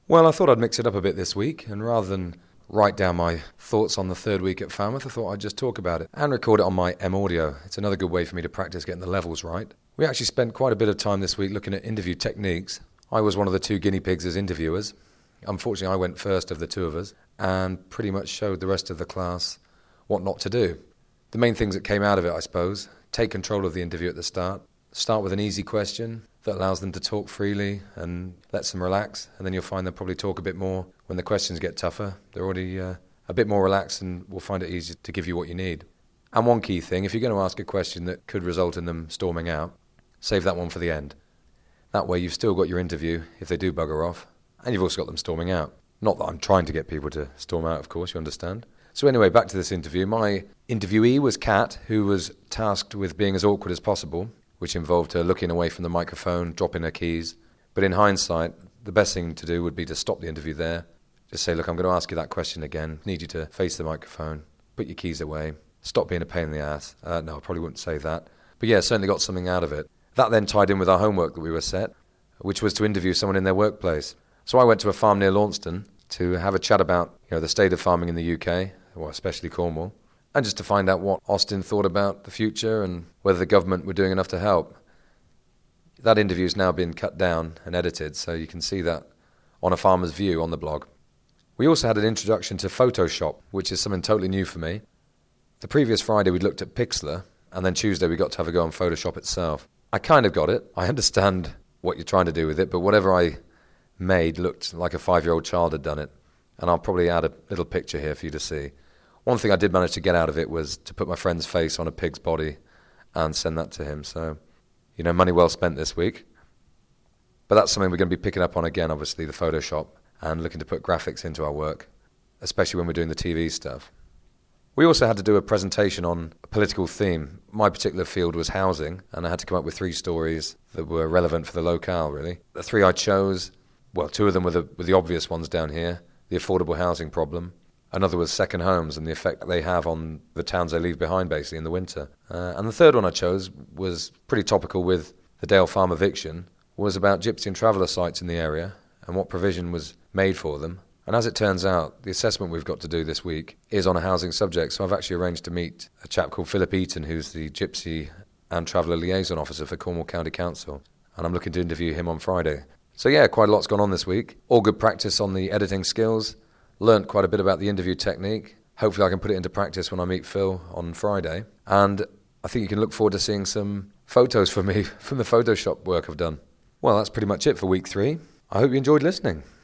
Well, I thought I'd mix it up a bit this week, and rather than write down my thoughts on the third week at Falmouth, I thought I'd just talk about it and record it on my M-Audio. It's another good way for me to practice getting the levels right. We actually spent quite a bit of time this week looking at interview techniques. I was one of the two guinea pigs as interviewers. Unfortunately, I went first of the two of us and pretty much showed the rest of the class what not to do. The main things that came out of it, I suppose: take control of the interview at the start. Start with an easy question that allows them to talk freely and lets them relax, and then you'll find they'll probably talk a bit more when the questions get tougher. They're already a bit more relaxed and will find it easier to give you what you need. And one key thing, if you're going to ask a question that could result in them storming out, save that one for the end. That way you've still got your interview if they do bugger off, and you've also got them storming out. Not that I'm trying to get people to storm out, of course, you understand. So anyway, back to this interview. My interviewee was Kat, who was tasked with being as awkward as possible, which involved her looking away from the microphone, dropping her keys. But in hindsight, the best thing to do would be to stop the interview there. Just say, look, I'm going to ask you that question again. Need you to face the microphone, put your keys away, stop being a pain in the ass. No, I probably wouldn't say that. But yeah, certainly got something out of it. That then tied in with our homework that we were set, which was to interview someone in their workplace. So I went to a farm near Launceston to have a chat about the state of farming in the UK, well, especially Cornwall, and just to find out what Austin thought about the future and whether the government were doing enough to help. That interview's now been cut down and edited, so you can see that on A Farmer's View on the blog. We also had an introduction to Photoshop, which is something totally new for me. The previous Friday we'd looked at Pixlr, and then Tuesday we got to have a go on Photoshop itself. I kind of got it. I understand what you're trying to do with it, but whatever I made looked like a 5-year-old child had done it. And I'll probably add a little picture here for you to see. One thing I did manage to get out of it was to put my friend's face on a pig's body and send that to him. So, money well spent this week. But that's something we're going to be picking up on again, obviously, the Photoshop, and looking to put graphics into our work, especially when we're doing the TV stuff. We also had to do a presentation on a political theme. My particular field was housing, and I had to come up with 3 stories that were relevant for the locale, really. The 3 I chose, well, 2 of them were the obvious ones down here: the affordable housing problem. Another was second homes and the effect they have on the towns they leave behind, basically, in the winter. And the third one I chose was pretty topical with the Dale Farm eviction, was about gypsy and traveller sites in the area and what provision was made for them. And as it turns out, the assessment we've got to do this week is on a housing subject, so I've actually arranged to meet a chap called Philip Eaton, who's the Gypsy and Traveller Liaison Officer for Cornwall County Council, and I'm looking to interview him on Friday. So yeah, quite a lot's gone on this week. All good practice on the editing skills. Learned quite a bit about the interview technique. Hopefully I can put it into practice when I meet Phil on Friday. And I think you can look forward to seeing some photos from me from the Photoshop work I've done. Well, that's pretty much it for week 3. I hope you enjoyed listening.